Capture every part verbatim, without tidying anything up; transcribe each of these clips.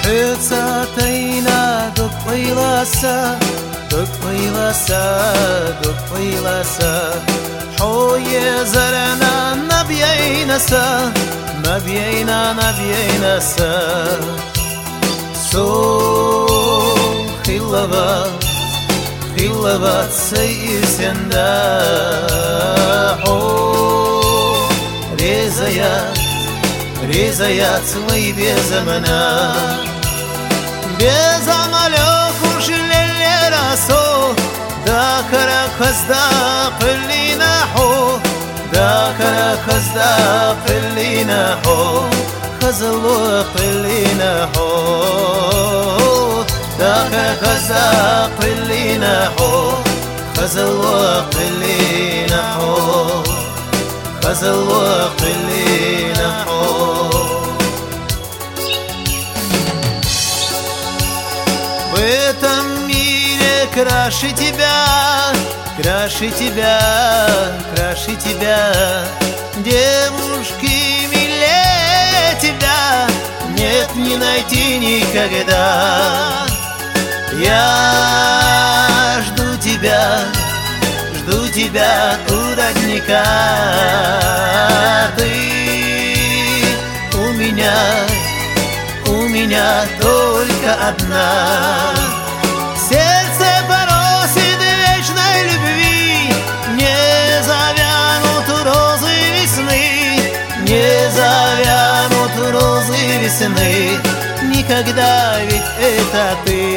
حياتينا دك ويلاسا دك ويلاسا دك ويلاسا حوي زرنا نبيينسا نبيينا نبيينسا سو خلوات خلوات سيسندا حو رزيات رزيات سوي بزمنا بزملو خوش للراسو داخل خزداق اللي نحو داخل خزداق اللي نحو خزلوق اللي نحو داخل خزداق اللي نحو خزلوق اللي نحو خزلوق اللي نحو в этом мире краше тебя, краше тебя, краше тебя, девушки милее тебя нет не найти никогда. Я жду тебя, жду тебя у родника, ты у меня, у меня только одна. Сердце просит вечной любви, не завянут розы весны, не завянут розы весны. Никогда ведь это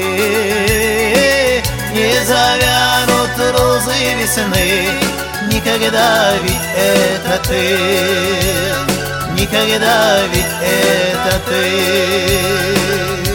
ты, не завянут розы весны. Никогда ведь это ты, никогда ведь это ты.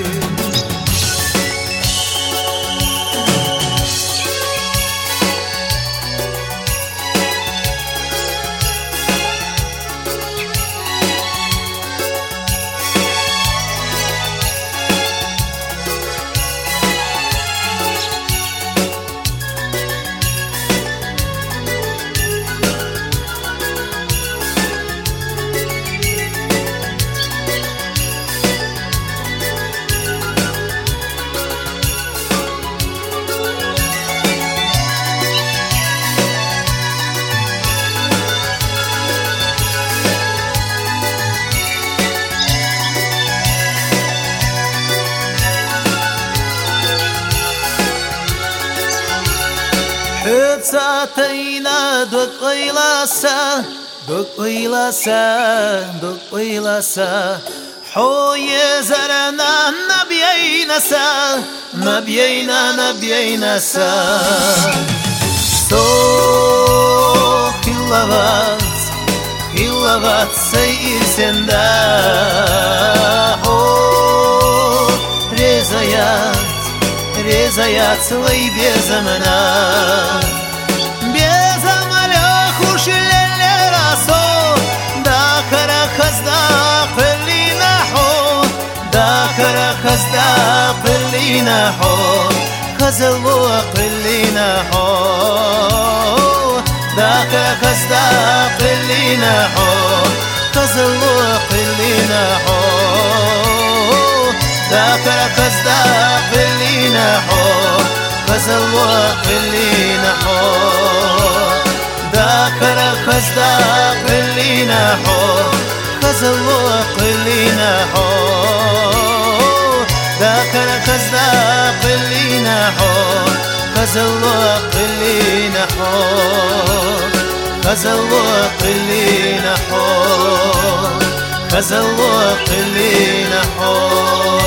حياتينا دك ويلاسا دك ويلاسا دك ويلاسا حوي زرنا نبيينسا نبيينا نبيينسا سو خلوات خلوات سيسندا حو رزيات رزيات سوي بزمنا بزملو خوش للراسو داخل خزداق اللي نحو داخل خزداق اللي نحو خزلوق اللي نحو داخل خزداق اللي نحو خزلوق اللي نحو داخل خزداق اللي نحو خزلوق اللي نحو داخل خزداق اللي نحو خزلوق اللي نحو داخل خزداق اللي نحو خزلوق اللي نحو خزلوق اللي نحو خزلوق اللي نحو